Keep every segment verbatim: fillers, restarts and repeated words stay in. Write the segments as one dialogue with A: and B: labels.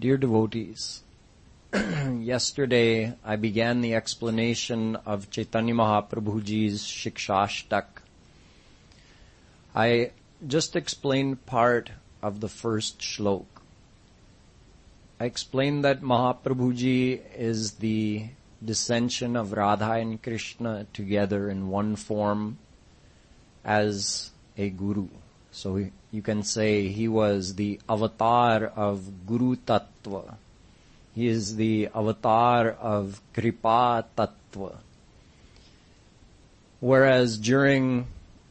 A: Dear devotees, yesterday I began the explanation of Chaitanya Mahaprabhuji's Shikshashtak. I just explained part of the first shlok. I explained that Mahaprabhuji is the dissension of Radha and Krishna together in one form as a guru. So he, you can say he was the avatar of Guru Tattva. He is the avatar of Kripa Tattva. Whereas during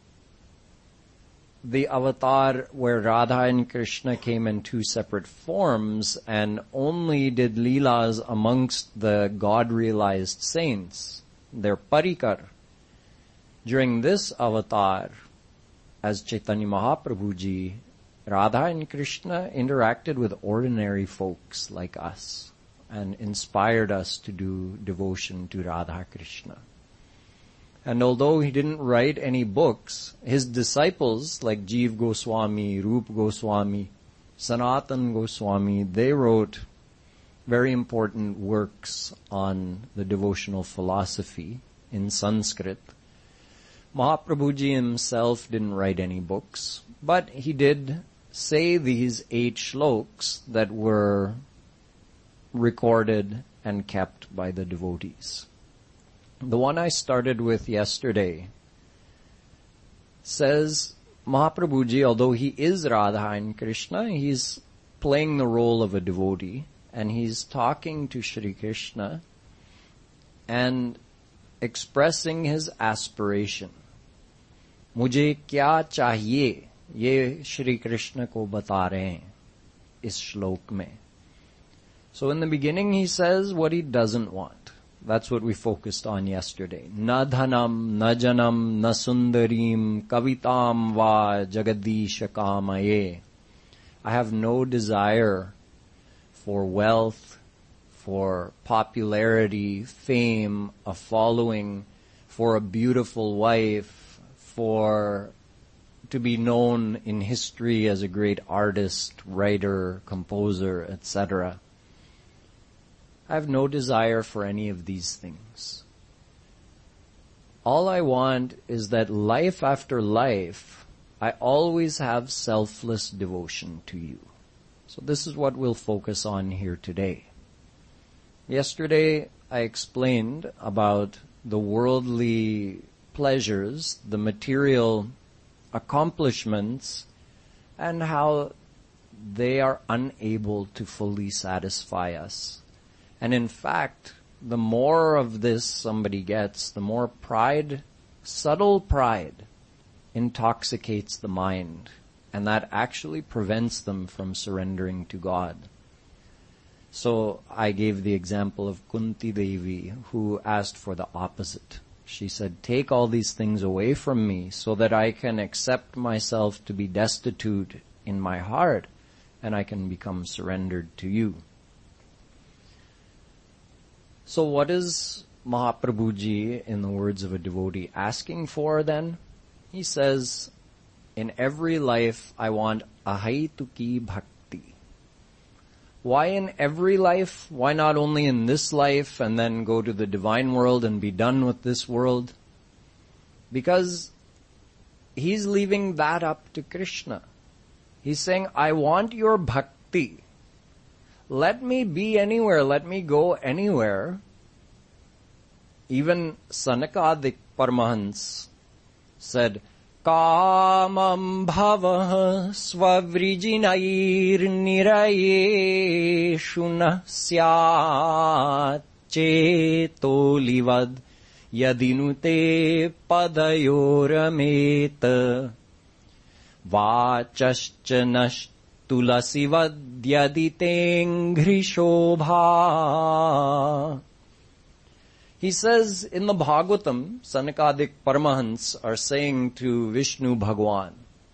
A: the avatar where Radha and Krishna came in two separate forms and only did leelas amongst the God-realized saints, their parikar, during this avatar, as Chaitanya Mahaprabhuji, Radha and Krishna interacted with ordinary folks like us and inspired us to do devotion to Radha Krishna. And although he didn't write any books, his disciples like Jeev Goswami, Rup Goswami, Sanatan Goswami, they wrote very important works on the devotional philosophy in Sanskrit. Mahaprabhuji himself didn't write any books, but he did say these eight shloks that were recorded and kept by the devotees. The one I started with yesterday says Mahaprabhuji, although he is Radha and Krishna, he's playing the role of a devotee and he's talking to Shri Krishna and expressing his aspiration. मुझे क्या चाहिए ये श्री कृष्ण को बता रहे हैं इस श्लोक में. So in the beginning he says what he doesn't want. That's what we focused on yesterday. Na dhanam, na janam, na sundarim, kavitam va jagadisha kamaye. I have no desire for wealth, for popularity, fame, a following, for a beautiful wife, for to be known in history as a great artist, writer, composer, et cetera. I have no desire for any of these things. All I want is that life after life, I always have selfless devotion to you. So this is what we'll focus on here today. Yesterday, I explained about the worldly pleasures, the material accomplishments, and how they are unable to fully satisfy us. And in fact, the more of this somebody gets, the more pride, subtle pride, intoxicates the mind. And that actually prevents them from surrendering to God. So I gave the example of Kunti Devi, who asked for the opposite. She said, take all these things away from me so that I can accept myself to be destitute in my heart and I can become surrendered to you. So what is Mahaprabhuji, in the words of a devotee, asking for then? He says, in every life I want ahaituki bhakti. Why in every life? Why not only in this life and then go to the divine world and be done with this world? Because he's leaving that up to Krishna. He's saying, I want your bhakti. Let me be anywhere. Let me go anywhere. Even Sanakadik Paramahansa said, Kamam bhavah svavrijinair niraye shuna syat chetolivad yadinute padayorameta vachaschanas tulasivad yaditengri shobha. He says in the Bhagavatam, Sanakadik Paramahansa are saying to Vishnu Bhagwan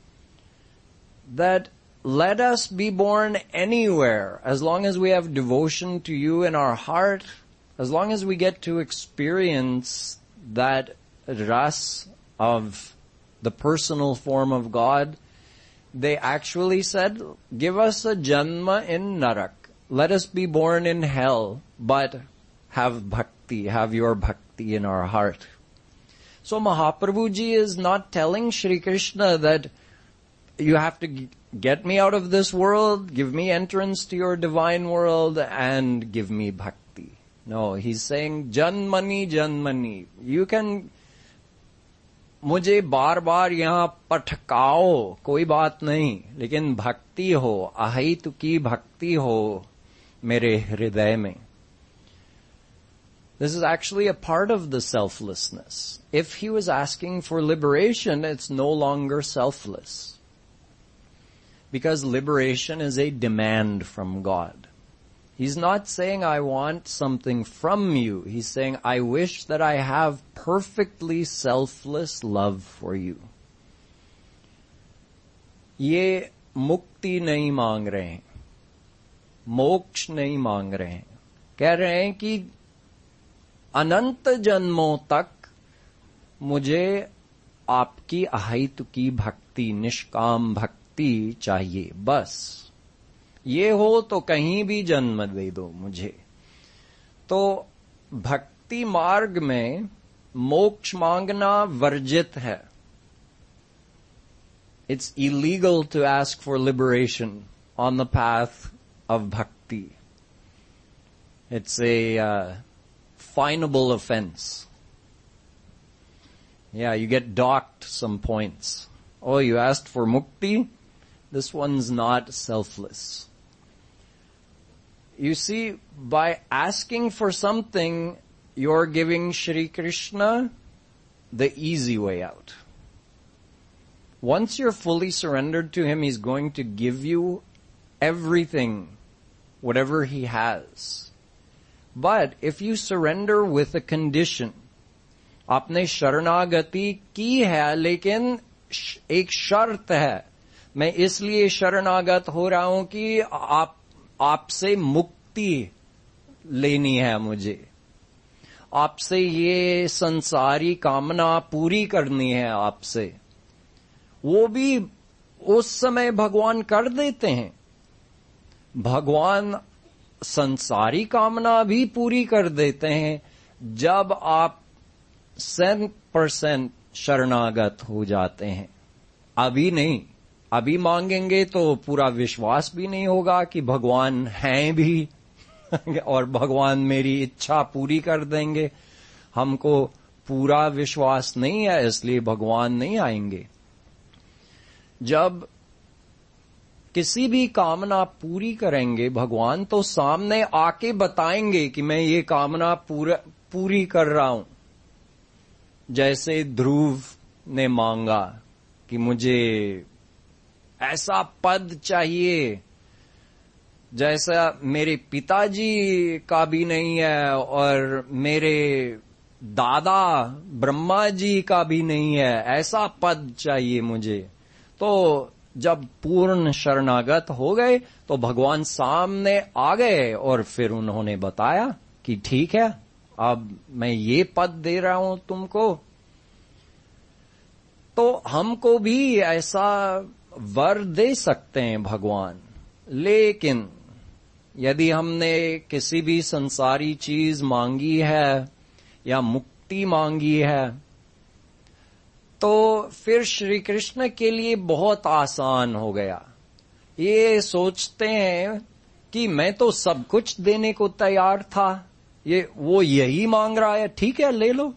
A: that let us be born anywhere as long as we have devotion to you in our heart, as long as we get to experience that ras of the personal form of God. They actually said, give us a janma in Narak. let us be born in hell, but have bhakti, have your bhakti in our heart. So Mahaprabhu ji is not telling Shri Krishna that you have to get me out of this world, give me entrance to your divine world, and give me bhakti. No, he's saying, Janmani, Janmani. You can, मुझे बार बार यहाँ पटकाओ, कोई बात नहीं, लेकिन भक्ति हो, अहैतुकी भक्ति हो मेरे हृदय में. This is actually a part of the selflessness. If he was asking for liberation, it's no longer selfless. Because liberation is a demand from God. He's not saying, I want something from you. He's saying, I wish that I have perfectly selfless love for you. ये मुक्ति नहीं मांग रहे हैं, मोक्ष नहीं मांग रहे हैं. कह रहे हैं कि अनंत जन्मों तक मुझे आपकी अहैतुकी भक्ति, निष्काम भक्ति चाहिए. बस ये हो तो कहीं भी जन्म दे दो मुझे. तो भक्ति मार्ग में मोक्ष मांगना वर्जित है. It's illegal to ask for liberation on the path of bhakti. It's a uh, finable offense. Yeah, you get docked some points. Oh, you asked for mukti? This one's not selfless. You see, by asking for something, you're giving Shri Krishna the easy way out. Once you're fully surrendered to him, he's going to give you everything, whatever he has. But if you surrender with a condition, आपने शरणागति की है, लेकिन एक शर्त है, मैं इसलिए शरणागत हो रहा हूं कि आप आपसे मुक्ति लेनी है मुझे, आपसे ये संसारी कामना पूरी करनी है आपसे, वो भी उस समय भगवान कर देते हैं. भगवान संसारी कामना भी पूरी कर देते हैं जब आप सौ परसेंट शरणागत हो जाते हैं. अभी नहीं, अभी मांगेंगे तो पूरा विश्वास भी नहीं होगा कि भगवान हैं भी और भगवान मेरी इच्छा पूरी कर देंगे. हमको पूरा विश्वास नहीं है, इसलिए भगवान नहीं आएंगे. जब किसी भी कामना पूरी करेंगे भगवान, तो सामने आके बताएंगे कि मैं ये कामना पूरा पूरी कर रहा हूं. जैसे ध्रुव ने मांगा कि मुझे ऐसा पद चाहिए जैसा मेरे पिताजी का भी नहीं है और मेरे दादा ब्रह्मा जी का भी नहीं है, ऐसा पद चाहिए मुझे. तो जब पूर्ण शरणागत हो गए तो भगवान सामने आ गए और फिर उन्होंने बताया कि ठीक है, अब मैं ये पद दे रहा हूं तुमको. तो हमको भी ऐसा वर दे सकते हैं भगवान, लेकिन यदि हमने किसी भी संसारी चीज मांगी है या मुक्ति मांगी है, तो फिर श्री कृष्ण के लिए बहुत आसान हो गया. ये सोचते हैं कि मैं तो सब कुछ देने को तैयार था, ये वो यही मांग रहा है, ठीक है ले लो.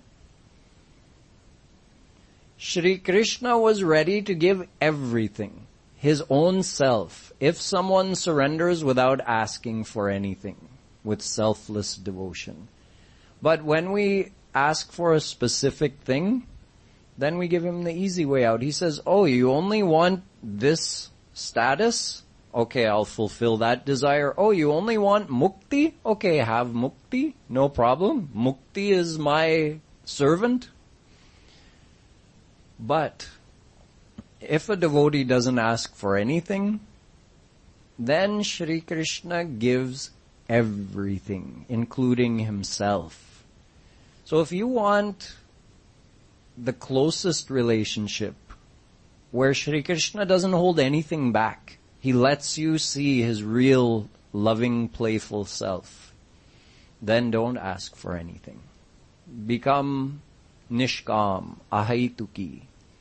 A: Shri Krishna was ready to give everything, his own self, if someone surrenders without asking for anything, with selfless devotion. But when we ask for a specific thing, then we give him the easy way out. He says, oh, you only want this status? Okay, I'll fulfill that desire. Oh, you only want mukti? Okay, have mukti, no problem. Mukti is my servant. But if a devotee doesn't ask for anything, then Shri Krishna gives everything, including himself. So if you want the closest relationship where Shri Krishna doesn't hold anything back, he lets you see his real loving, playful self, then don't ask for anything. Become nishkam, ahaituki.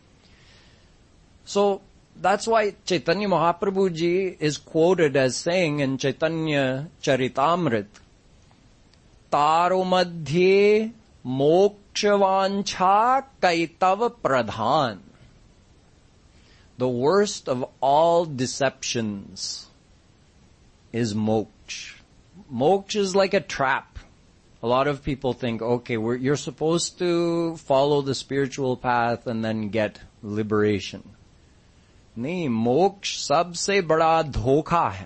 A: So, that's why Chaitanya Mahaprabhu ji is quoted as saying in Chaitanya Charitamrit, Taro madhye mokshavancha kaitav pradhan. The worst of all deceptions is moksha. Moksha is like a trap. A lot of people think, okay, we're, you're supposed to follow the spiritual path and then get liberation. Nahi, moksha sabse bada dhokha hai.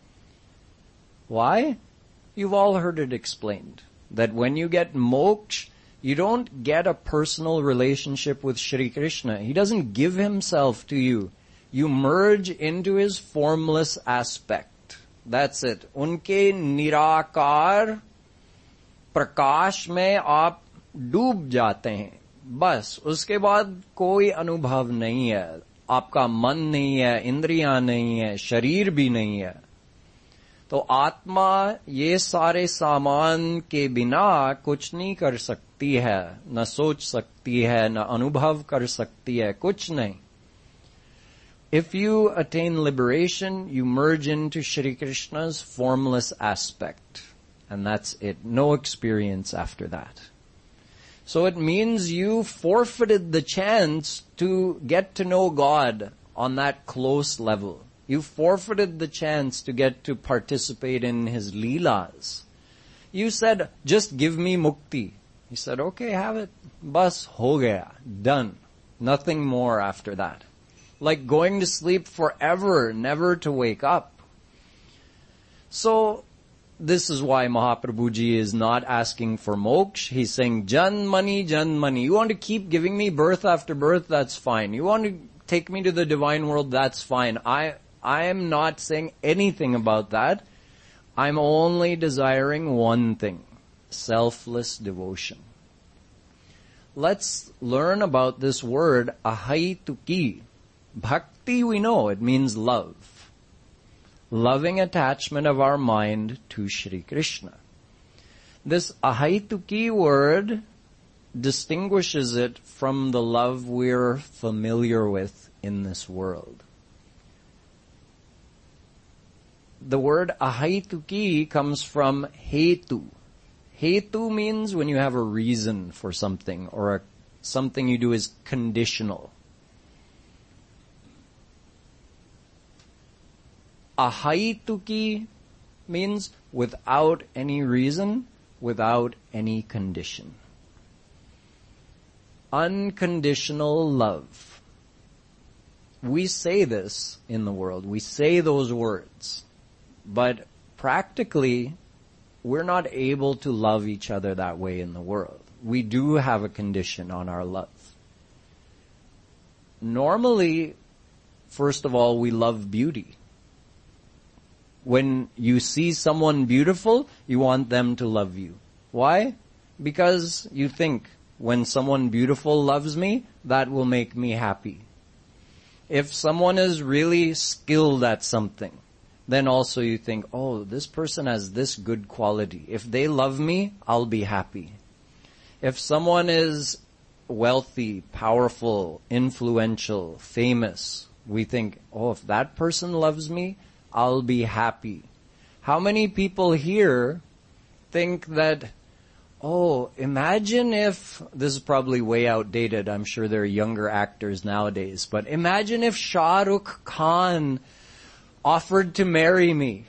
A: Why? You've all heard it explained. That when you get moksha, you don't get a personal relationship with Shri Krishna. He doesn't give himself to you. You merge into his formless aspect. That's it. Unke nirakar prakash mein aap डूब जाते हैं. बस उसके बाद कोई अनुभव नहीं है. आपका मन नहीं है, इंद्रियां नहीं है, शरीर भी नहीं है. तो आत्मा ये सारे सामान के बिना कुछ नहीं कर सकती है, न सोच सकती है, न अनुभव कर सकती है, कुछ नहीं. If you attain liberation, you merge into Shri Krishna's formless aspect. And that's it. No experience after that. So it means you forfeited the chance to get to know God on that close level. You forfeited the chance to get to participate in his leelas. You said, just give me mukti. He said, okay, have it. Bas ho gaya. Done. Nothing more after that. Like going to sleep forever, never to wake up. So, this is why Mahaprabhuji is not asking for moksha. He's saying, Janmani, Janmani. You want to keep giving me birth after birth? That's fine. You want to take me to the divine world? That's fine. I, I am not saying anything about that. I'm only desiring one thing. Selfless devotion. Let's learn about this word, ahaituki. Bhakti, we know, it means love. Loving attachment of our mind to Shri Krishna. This ahaituki word distinguishes it from the love we're familiar with in this world. The word ahaituki comes from hetu. Hetu means when you have a reason for something, or a, something you do is conditional. Ahaituki means without any reason, without any condition. Unconditional love. We say this in the world. We say those words. But practically, we're not able to love each other that way in the world. We do have a condition on our love. Normally, first of all, we love beauty. When you see someone beautiful, you want them to love you. Why? Because you think, when someone beautiful loves me, that will make me happy. If someone is really skilled at something, then also you think, oh, this person has this good quality. If they love me, I'll be happy. If someone is wealthy, powerful, influential, famous, we think, oh, if that person loves me, I'll be happy. How many people here think that, oh, imagine if, this is probably way outdated, I'm sure there are younger actors nowadays, but imagine if Shah Rukh Khan offered to marry me.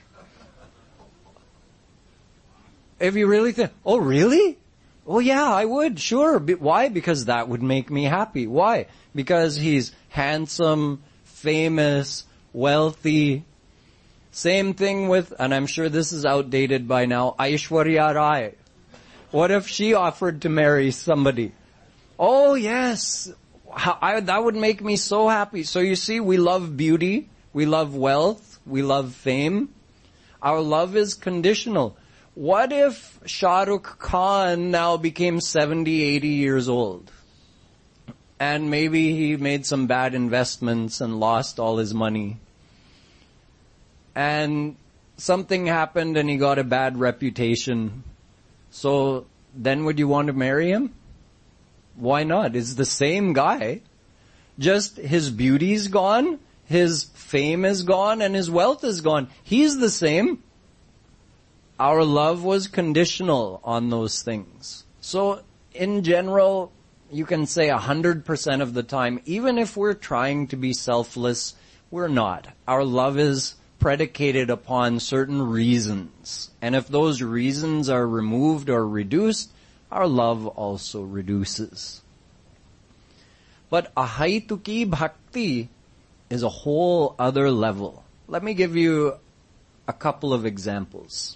A: If you really think, oh really? Oh yeah, I would, sure. But why? Because that would make me happy. Why? Because he's handsome, famous, wealthy. Same thing with, and I'm sure this is outdated by now, Aishwarya Rai. What if she offered to marry somebody? Oh yes, I, that would make me so happy. So you see, we love beauty, we love wealth, we love fame. Our love is conditional. What if Shah Rukh Khan now became seventy, eighty years old? And maybe he made some bad investments and lost all his money. And something happened and he got a bad reputation. So then would you want to marry him? Why not? It's the same guy. Just his beauty's gone, his fame is gone, and his wealth is gone. He's the same. Our love was conditional on those things. So in general, you can say a hundred percent of the time, even if we're trying to be selfless, we're not. Our love is predicated upon certain reasons. And if those reasons are removed or reduced, our love also reduces. But ahaituki bhakti is a whole other level. Let me give you a couple of examples.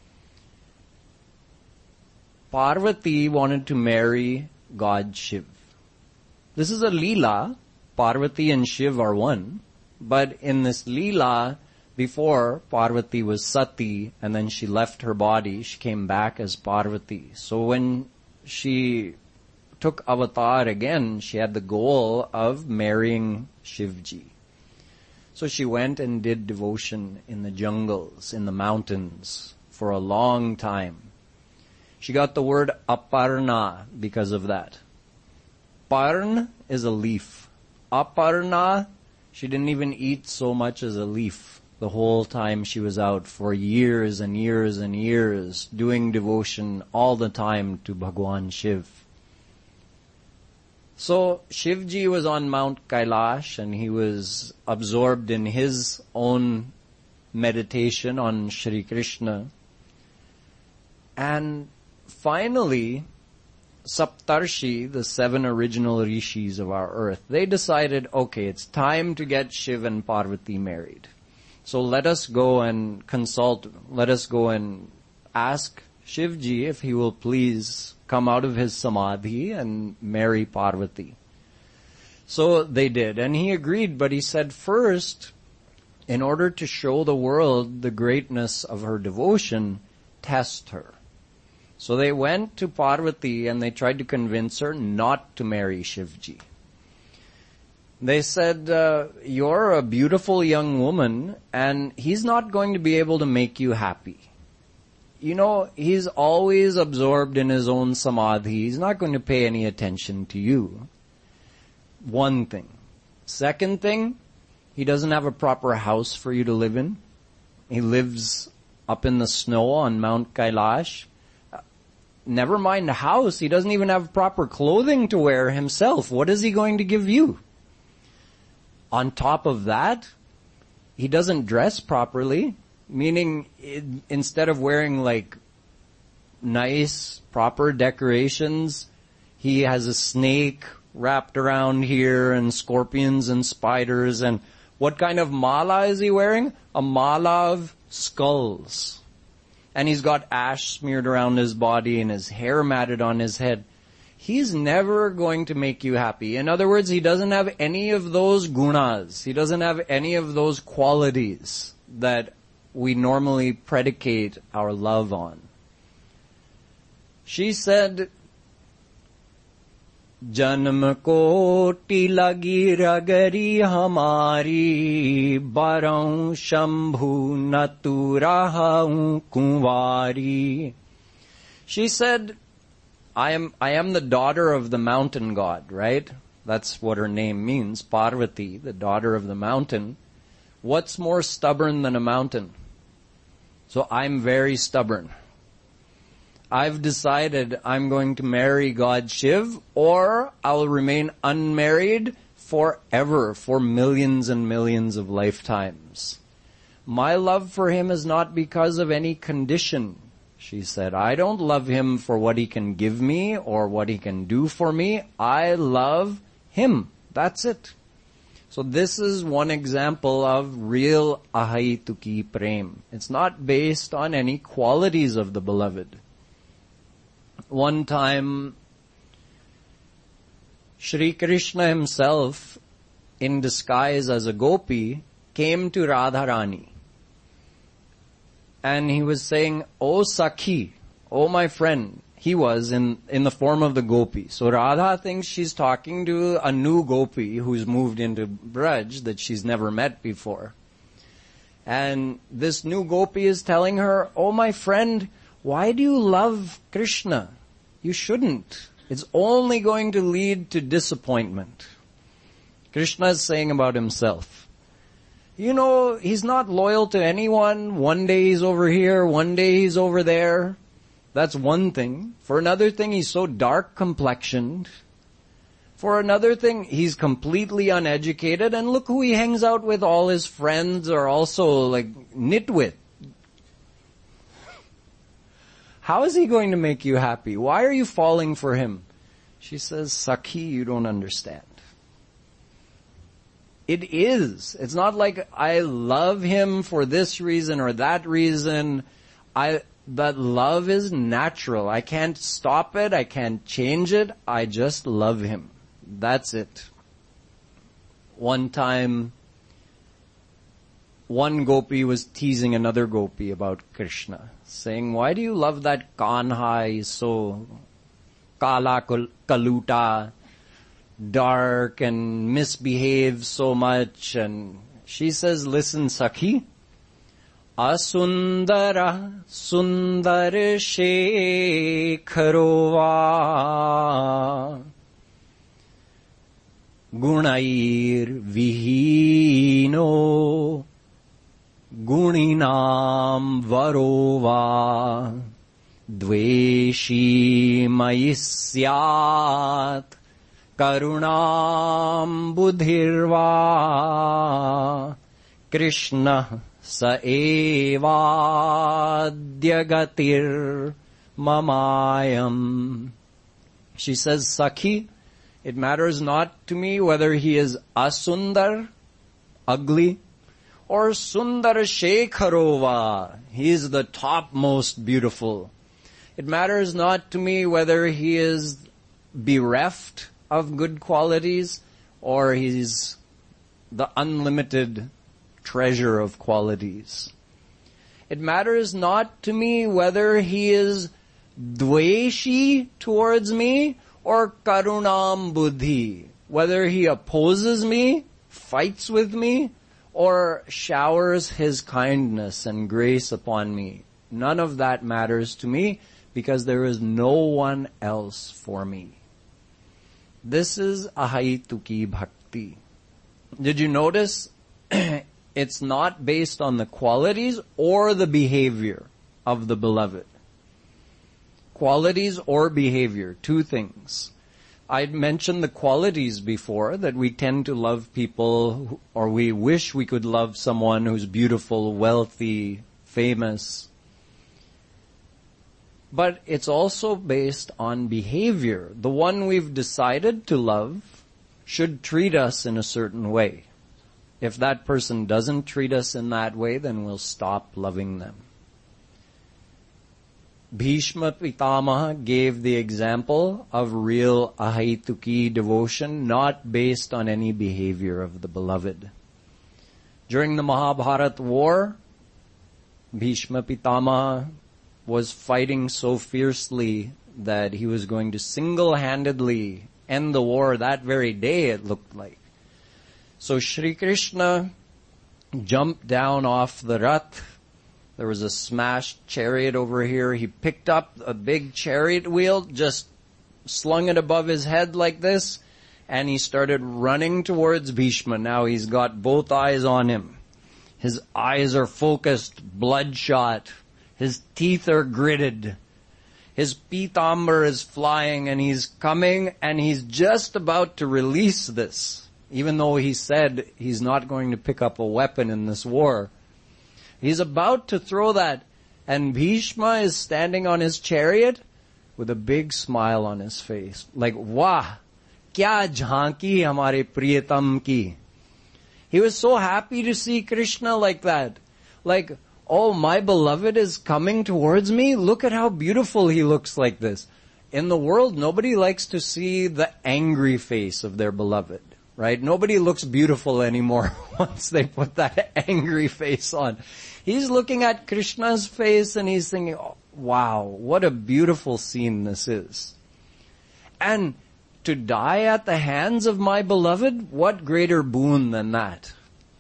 A: Parvati wanted to marry God Shiv. This is a Leela. Parvati and Shiv are one. But in this Leela, before, Parvati was Sati, and then she left her body. She came back as Parvati. So when she took avatar again, she had the goal of marrying Shivji. So she went and did devotion in the jungles, in the mountains, for a long time. She got the word Aparna because of that. Parn is a leaf. Aparna, she didn't even eat so much as a leaf the whole time she was out, for years and years and years, doing devotion all the time to Bhagwan Shiv. So Shivji was on Mount Kailash and he was absorbed in his own meditation on Shri Krishna. And finally, Saptarshi, the seven original rishis of our earth, they decided, okay, it's time to get Shiv and Parvati married. So let us go and consult, let us go and ask Shivji if he will please come out of his samadhi and marry Parvati. So they did, and he agreed, but he said first, in order to show the world the greatness of her devotion, test her. So they went to Parvati and they tried to convince her not to marry Shivji. They said, uh, you're a beautiful young woman and he's not going to be able to make you happy. You know, he's always absorbed in his own samadhi. He's not going to pay any attention to you. One thing. Second thing, he doesn't have a proper house for you to live in. He lives up in the snow on Mount Kailash. Never mind the house, he doesn't even have proper clothing to wear himself. What is he going to give you? On top of that, he doesn't dress properly, meaning it, instead of wearing like nice, proper decorations, he has a snake wrapped around here and scorpions and spiders. And what kind of mala is he wearing? A mala of skulls. And he's got ash smeared around his body and his hair matted on his head. He's never going to make you happy. In other words, he doesn't have any of those gunas. He doesn't have any of those qualities that we normally predicate our love on. She said, Janam koti lagi ragari hamari, barau shambhu naturaha kunvari. She said, I am, I am the daughter of the mountain god, right? That's what her name means, Parvati, the daughter of the mountain. What's more stubborn than a mountain? So I'm very stubborn. I've decided I'm going to marry God Shiv, or I'll remain unmarried forever, for millions and millions of lifetimes. My love for him is not because of any condition, she said. I don't love him for what he can give me or what he can do for me. I love him. That's it. So this is one example of real ahaituki prem. It's not based on any qualities of the beloved. One time, Shri Krishna himself, in disguise as a gopi, came to Radharani. And he was saying, "O Sakhi, O my friend." He was in, in the form of the gopi. So Radha thinks she's talking to a new gopi who's moved into Braj that she's never met before. And this new gopi is telling her, oh my friend, why do you love Krishna? You shouldn't. It's only going to lead to disappointment. Krishna is saying about himself, you know, he's not loyal to anyone. One day he's over here, one day he's over there. That's one thing. For another thing, he's so dark complexioned. For another thing, he's completely uneducated, and look who he hangs out with. All his friends are also like nitwit. How is he going to make you happy? Why are you falling for him? She says, Sakhi, you don't understand. It is. It's not like I love him for this reason or that reason. I, that love is natural. I can't stop it. I can't change it. I just love him. That's it. One time, one gopi was teasing another gopi about Krishna, saying, why do you love that Kanha? He's so kala kaluta, dark and misbehaves so much. And she says, listen, Sakhi, asundara sundar shekharova gunair vihino guninam varova dveshi mayisyat karunam budhirva Krishna sa evadhyagatir mamayam. She says, Sakhi, it matters not to me whether he is asundar, ugly, or sundar shekharova, he is the topmost beautiful. It matters not to me whether he is bereft of good qualities or he's the unlimited treasure of qualities. It matters not to me whether he is dveshi towards me or karunam buddhi, whether he opposes me, fights with me, or showers his kindness and grace upon me. None of that matters to me because there is no one else for me. This is ahaituki bhakti. Did you notice? It's not based on the qualities or the behavior of the beloved. Qualities or behavior, two things. I'd mentioned the qualities before, that we tend to love people, or we wish we could love someone who's beautiful, wealthy, famous. But it's also based on behavior. The one we've decided to love should treat us in a certain way. If that person doesn't treat us in that way, then we'll stop loving them. Bhishma Pitamaha gave the example of real ahaituki devotion, not based on any behavior of the beloved. During the Mahabharata war, Bhishma Pitamaha was fighting so fiercely that he was going to single-handedly end the war that very day, it looked like. So Shri Krishna jumped down off the Rath. There was a smashed chariot over here. He picked up a big chariot wheel, just slung it above his head like this, and he started running towards Bhishma. Now he's got both eyes on him. His eyes are focused, bloodshot. His teeth are gritted. His pitambar is flying, and he's coming, and he's just about to release this, even though he said he's not going to pick up a weapon in this war. He's about to throw that, and Bhishma is standing on his chariot with a big smile on his face. Like, wah, kya jhanki hamare priyatam ki. He was so happy to see Krishna like that. Like, oh, my beloved is coming towards me. Look at how beautiful he looks like this. In the world, nobody likes to see the angry face of their beloved. Right? Nobody looks beautiful anymore once they put that angry face on. He's looking at Krishna's face and he's thinking, oh, wow, what a beautiful scene this is. And to die at the hands of my beloved, what greater boon than that?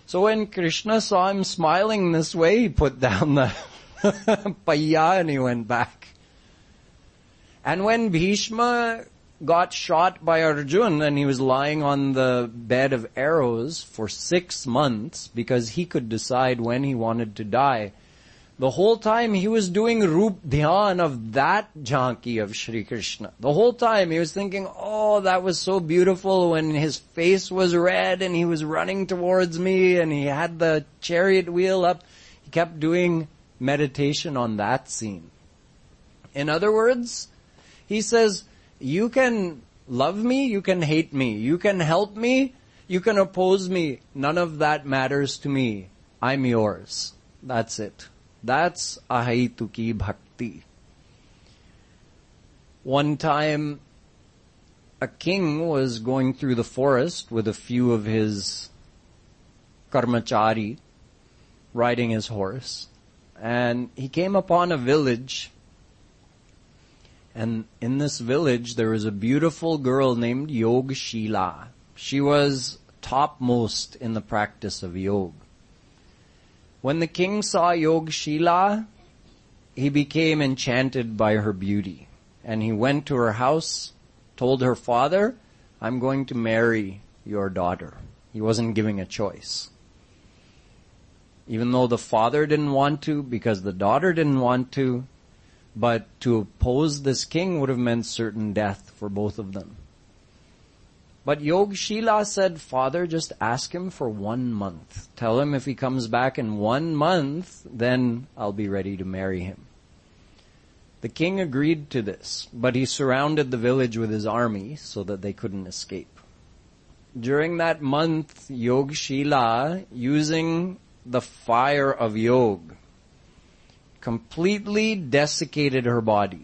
A: So when Krishna saw him smiling this way, he put down the payya and he went back. And when Bhishma got shot by Arjun and he was lying on the bed of arrows for six months because he could decide when he wanted to die, the whole time he was doing Roop Dhyan of that Jhanki of Shri Krishna. The whole time he was thinking, oh, that was so beautiful when his face was red and he was running towards me and he had the chariot wheel up. He kept doing meditation on that scene. In other words, he says, you can love me, you can hate me, you can help me, you can oppose me. None of that matters to me. I'm yours. That's it. That's ahaituki bhakti. One time, a king was going through the forest with a few of his karmachari riding his horse, and he came upon a village. And in this village, there was a beautiful girl named Yogshila. She was topmost in the practice of yoga. When the king saw Yogshila, he became enchanted by her beauty. And he went to her house, told her father, I'm going to marry your daughter. He wasn't giving a choice. Even though the father didn't want to, because the daughter didn't want to, but to oppose this king would have meant certain death for both of them. But Yogshila said, Father, just ask him for one month. Tell him if he comes back in one month, then I'll be ready to marry him. The king agreed to this, but he surrounded the village with his army so that they couldn't escape. During that month, Yogshila, using the fire of yoga, completely desiccated her body.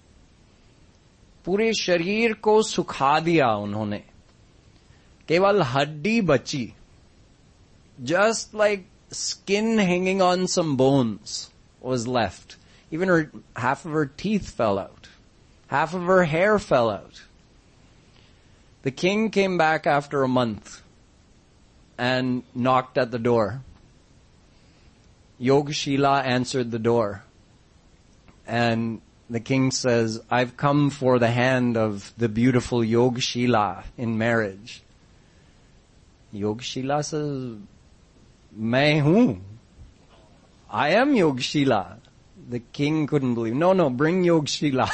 A: पूरे शरीर को सुखा दिया उन्होंने. केवल हड्डी बची. Just like skin hanging on some bones was left. Even her, half of her teeth fell out. Half of her hair fell out. The king came back after a month and knocked at the door. Yogshila answered the door. And the king says, I've come for the hand of the beautiful Yogshila in marriage. Yogshila says, Main hu. I am Yogshila. The king couldn't believe. No, no, bring Yogshila.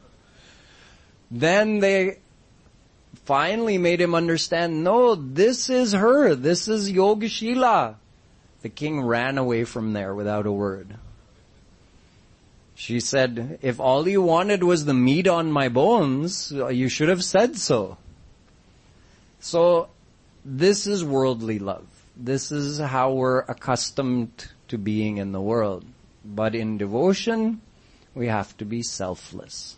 A: Then they finally made him understand, no, this is her. This is Yogshila. The king ran away from there without a word. She said, if all you wanted was the meat on my bones, you should have said so. So, this is worldly love. This is how we're accustomed to being in the world. But in devotion, we have to be selfless.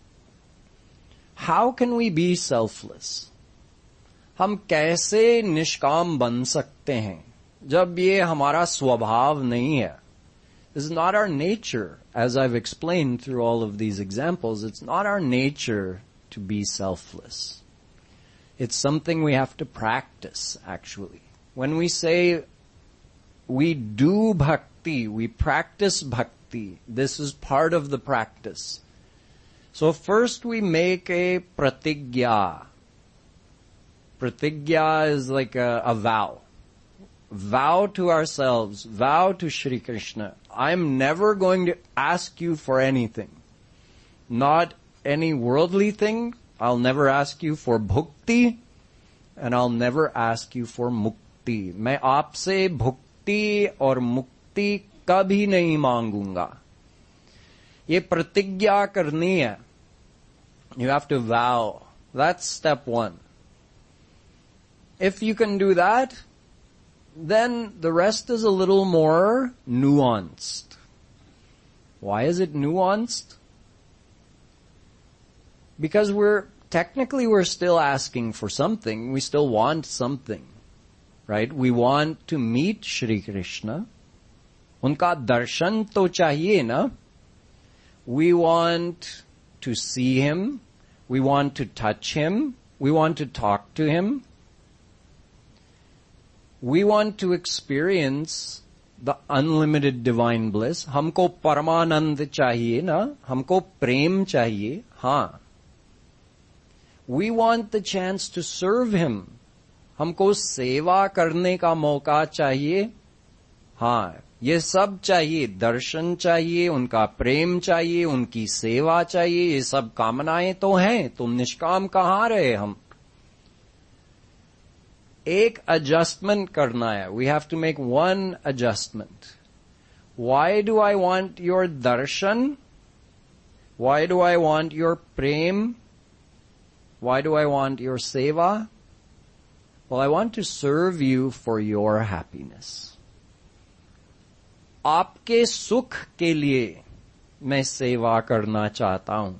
A: How can we be selfless? हम कैसे निष्काम बन सकते हैं जब ये हमारा स्वभाव नहीं है? This is not our nature. As I've explained through all of these examples, it's not our nature to be selfless. It's something we have to practice, actually. When we say we do bhakti, we practice bhakti, this is part of the practice. So first we make a pratigya. Pratigya is like a, a vow. Vow to ourselves, vow to Shri Krishna. I'm never going to ask you for anything. Not any worldly thing. I'll never ask you for bhukti. And I'll never ask you for mukti. मैं आपसे भुक्ति और मुक्ति कभी नहीं मांगूंगा. ये प्रतिज्ञा करनी है. You have to vow. That's step one. If you can do that, then the rest is a little more nuanced. Why is it nuanced? Because we're, technically we're still asking for something. We still want something. Right? We want to meet Shri Krishna. Unka darshan to chahiye na. We want to see him. We want to touch him. We want to talk to him. We want to experience the unlimited divine bliss. हमको परमानंद चाहिए ना, हमको प्रेम चाहिए, हाँ. We want the chance to serve him. हमको सेवा करने का मौका चाहिए, हाँ. ये सब चाहिए, दर्शन चाहिए, उनका प्रेम चाहिए, उनकी सेवा चाहिए, ये सब कामनाएं तो हैं, तो निष्काम कहाँ रहे हम? एक adjustment करना है. We have to make one adjustment. Why do I want your darshan? Why do I want your prem? Why do I want your seva? Well, I want to serve you for your happiness. आपके सुख के लिए मैं सेवा करना चाहता हूं.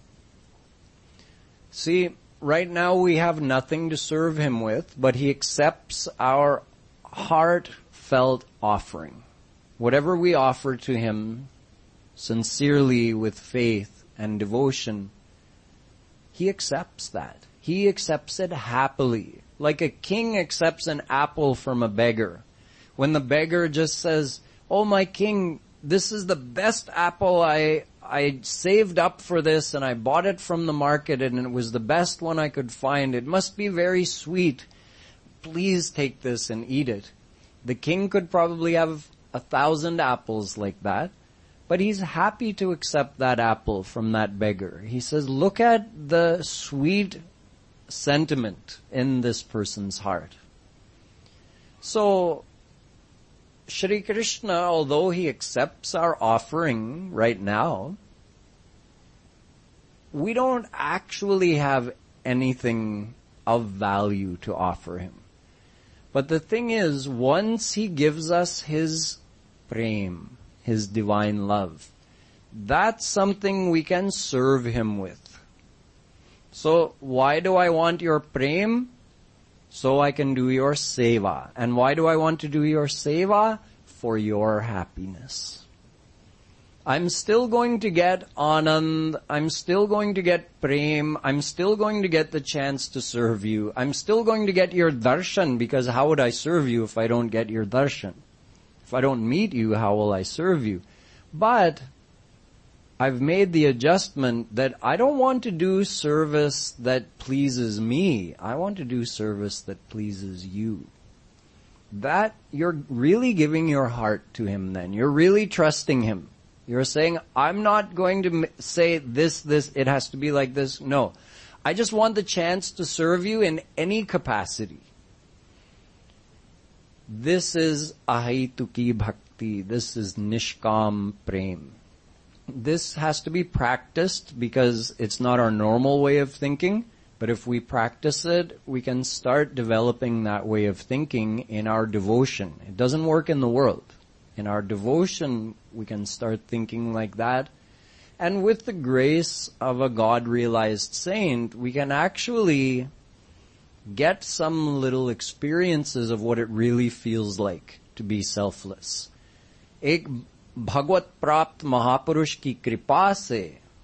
A: See, right now we have nothing to serve him with, but he accepts our heartfelt offering. Whatever we offer to him sincerely with faith and devotion, he accepts that. He accepts it happily, like a king accepts an apple from a beggar. When the beggar just says, "Oh, my king, this is the best apple. I I saved up for this and I bought it from the market and it was the best one I could find. It must be very sweet. Please take this and eat it." The king could probably have a thousand apples like that, but he's happy to accept that apple from that beggar. He says, look at the sweet sentiment in this person's heart. So, Shri Krishna, although he accepts our offering right now, we don't actually have anything of value to offer him. But the thing is, once he gives us his prem, his divine love, that's something we can serve him with. So, why do I want your prem? So I can do your seva. And why do I want to do your seva? For your happiness. I'm still going to get anand, I'm still going to get prem, I'm still going to get the chance to serve you, I'm still going to get your darshan, because how would I serve you if I don't get your darshan? If I don't meet you, how will I serve you? But I've made the adjustment that I don't want to do service that pleases me. I want to do service that pleases you. That, you're really giving your heart to him then. You're really trusting him. You're saying, I'm not going to say this, this, it has to be like this. No. I just want the chance to serve you in any capacity. This is ahaituki bhakti. This is nishkam prem. This has to be practiced because it's not our normal way of thinking. But if we practice it, we can start developing that way of thinking in our devotion. It doesn't work in the world. In our devotion, we can start thinking like that. And with the grace of a God-realized saint, we can actually get some little experiences of what it really feels like to be selfless. Ek भगवत प्राप्त महापुरुष की कृपा से,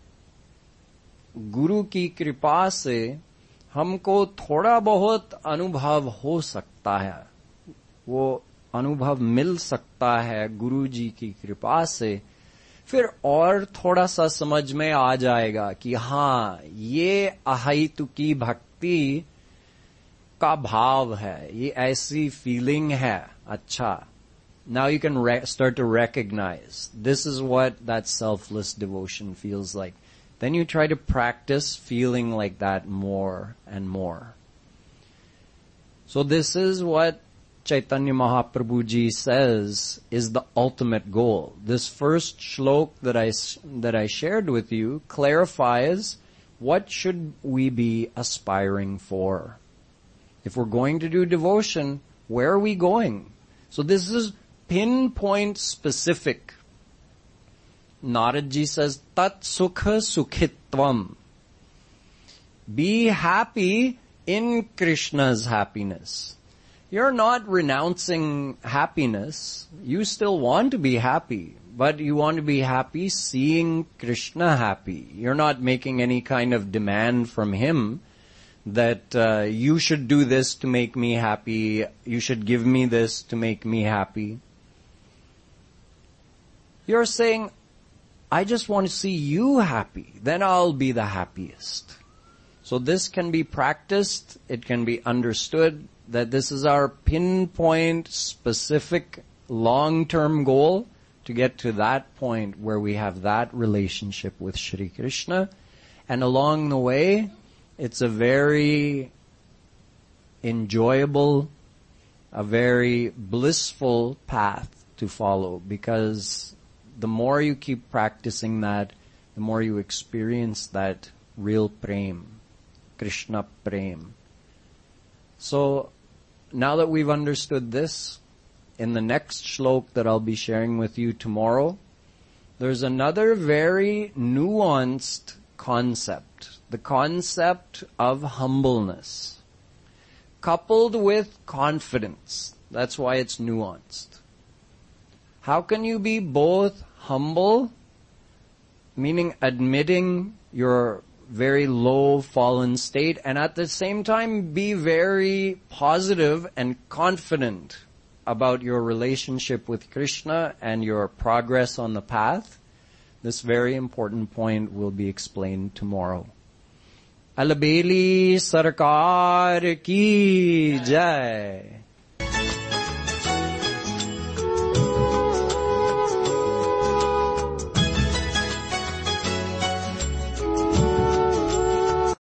A: गुरु की कृपा से हमको थोड़ा बहुत अनुभव हो सकता है. वो अनुभव मिल सकता है गुरु जी की कृपा से. फिर और थोड़ा सा समझ में आ जाएगा कि हाँ, ये अहैतुकी भक्ति का भाव है, ये ऐसी फीलिंग है. अच्छा, now you can re- start to recognize this is what that selfless devotion feels like. Then you try to practice feeling like that more and more. So this is what Chaitanya Mahaprabhu Ji says is the ultimate goal. This first shlok that I, that I shared with you clarifies what should we be aspiring for. If we're going to do devotion, where are we going? So this is pinpoint specific. Narad Ji says, Tat Sukha Sukhitvam. Be happy in Krishna's happiness. You're not renouncing happiness. You still want to be happy, but you want to be happy seeing Krishna happy. You're not making any kind of demand from him that uh, you should do this to make me happy, you should give me this to make me happy. You're saying, I just want to see you happy, then I'll be the happiest. So this can be practiced, it can be understood that this is our pinpoint, specific, long-term goal to get to that point where we have that relationship with Shri Krishna. And along the way, it's a very enjoyable, a very blissful path to follow, because the more you keep practicing that, the more you experience that real prem, Krishna prem. So, now that we've understood this, in the next shlok that I'll be sharing with you tomorrow, there's another very nuanced concept. The concept of humbleness, coupled with confidence. That's why it's nuanced. How can you be both humble, meaning admitting your very low fallen state, and at the same time be very positive and confident about your relationship with Krishna and your progress on the path? This very important point will be explained tomorrow. Alabeli Sarkar ki jai.